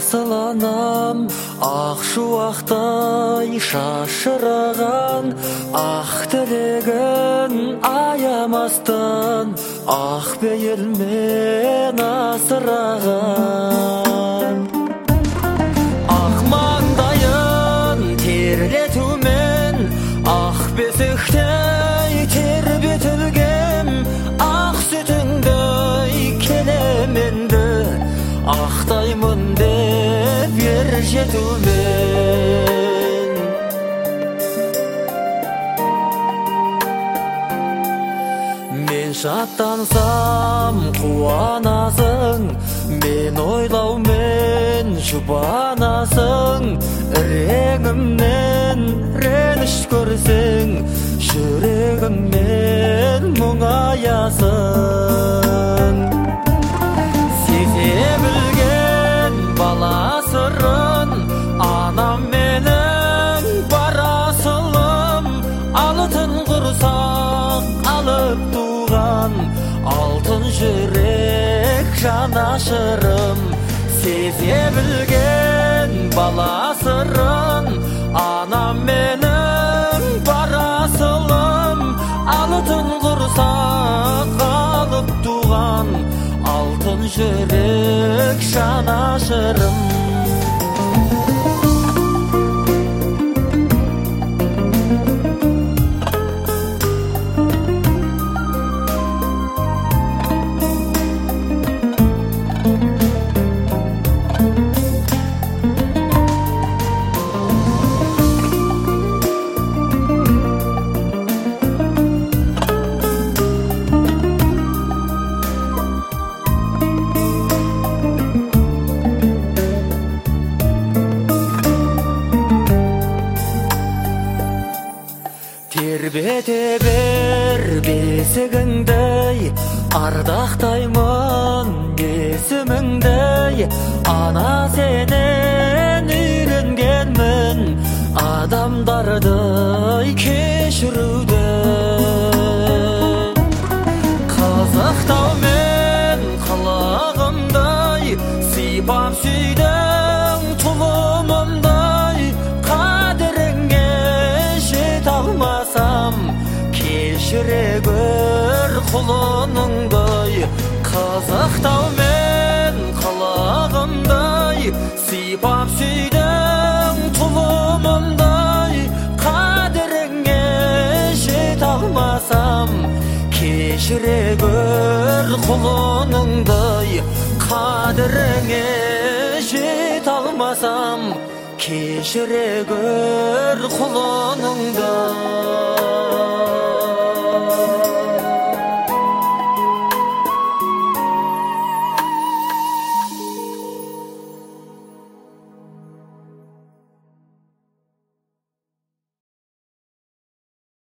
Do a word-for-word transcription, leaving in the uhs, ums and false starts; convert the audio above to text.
асыланам, ақ шуақтай шашыраған, ақ тілегін аямастан, ақ бейілмен асыраған. Ақ маңдайын терлетумен, ақ бесіктей тербетілгем, ақ сүтіңдей келеменді, ақтаймын деп ер жетумен. Мен шаттансам қуанасың, мен ойлаумен жұбанасың, реңімнен реніш көрсең, жүрегіммен мұңаясың. Сезе білген бала сырын, анам менің бар асылым, алтын құрсақ алып туған, алтын жүрек жанашырым. Сезе білген бала сырын, анам менің бар асылым, алтын құрсақ алып туған, алтын жүрек жанашырым. Тербете бер бесігіңдей, ардақтаймын есіміңдей, ана сенен үйренгенмін, адамдарды кешіруді. Қызықтаумен қылығымдай, сипап сүйдің тұлымымдай, қадіріңе жете алмасам, кешіре көр құлыныңдай. Қызықтаумен қылығымдай, сипап сүйдің тұлымымдай, қадіріңе жете алмасам, кешіре көр құлыныңдай. Қадіріңе жете алмасам, кешіре көр құлыныңдай.